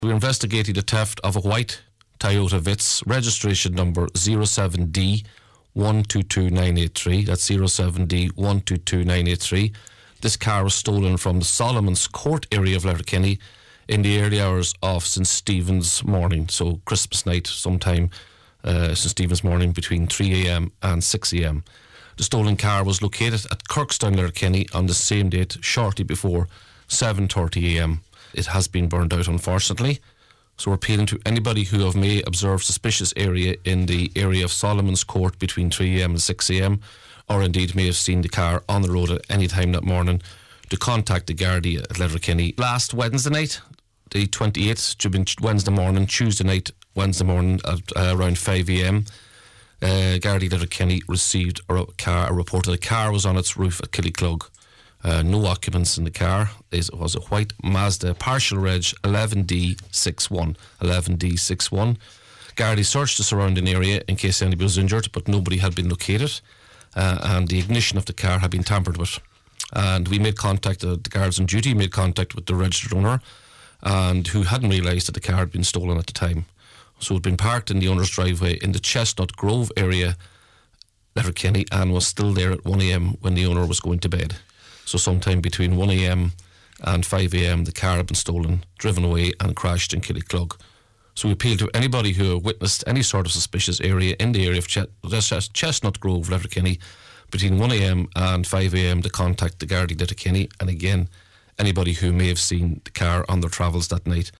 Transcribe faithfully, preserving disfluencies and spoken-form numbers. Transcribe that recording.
We're investigating the theft of a white Toyota Vitz, registration number zero seven D one two two nine eight three. That's zero seven D one two two nine eight three. This car was stolen from the Solomon's Court area of Letterkenny in the early hours of Saint Stephen's morning, so Christmas night sometime, uh, Saint Stephen's morning between three a.m. and six a.m. The stolen car was located at Kirkstown, Letterkenny on the same date, shortly before seven thirty a.m. It has been burned out, unfortunately. So we're appealing to anybody who have may observe suspicious area in the area of Solomon's Court between three a.m. and six a.m, or indeed may have seen the car on the road at any time that morning, to contact the Gardaí at Letterkenny. Last Wednesday night, the twenty-eighth, Wednesday morning, Tuesday night, Wednesday morning at uh, around five a.m, uh, Gardaí Letterkenny received a, car, a report that a car was on its roof at Killyclug. Uh, no occupants in the car. It was a white Mazda partial reg eleven D sixty-one. eleven D sixty-one. Gardaí searched the surrounding area in case anybody was injured, but nobody had been located, uh, and the ignition of the car had been tampered with. And we made contact, uh, the guards on duty made contact with the registered owner, and who hadn't realised that the car had been stolen at the time. So it had been parked in the owner's driveway in the Chestnut Grove area, Letterkenny, and was still there at one a.m. when the owner was going to bed. So sometime between one a.m. and five a.m. the car had been stolen, driven away and crashed in Killyclug. So we appeal to anybody who witnessed any sort of suspicious area in the area of Ch- Chestnut Grove, Letterkenny, between one a.m. and five a.m. to contact the Gardaí Letterkenny, and again, anybody who may have seen the car on their travels that night.